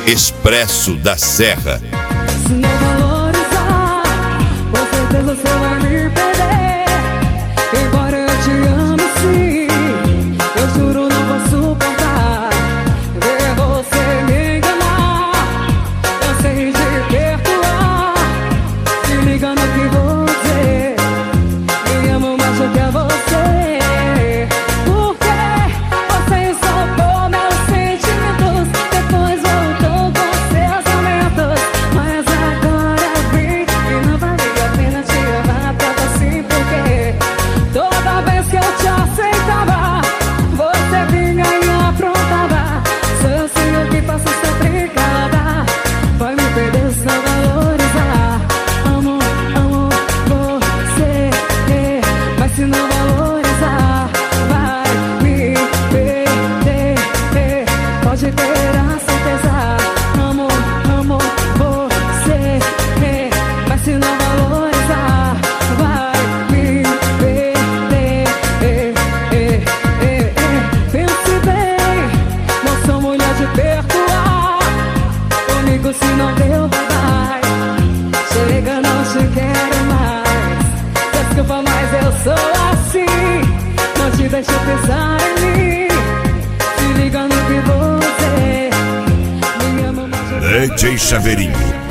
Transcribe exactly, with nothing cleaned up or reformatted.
Expresso da Serra. Se não valorizar, com certeza você vai me perder. Embora eu te ame sim, eu juro não vou suportar ver você me enganar. Eu sei de perdoar, se ligando que você me ama mais do que você. Se não valorizar, vai me perder. Pode ter a certeza. Amo, amo você. Mas se não valorizar, vai me perder. Pense bem, não sou mulher de perdoar. Comigo se não deu, vai. Chega, não te quero mais. Desculpa, mas eu sou assim. Não te deixo pensar em mim. Se liga no que você me ama mais. D J Chaveirinho.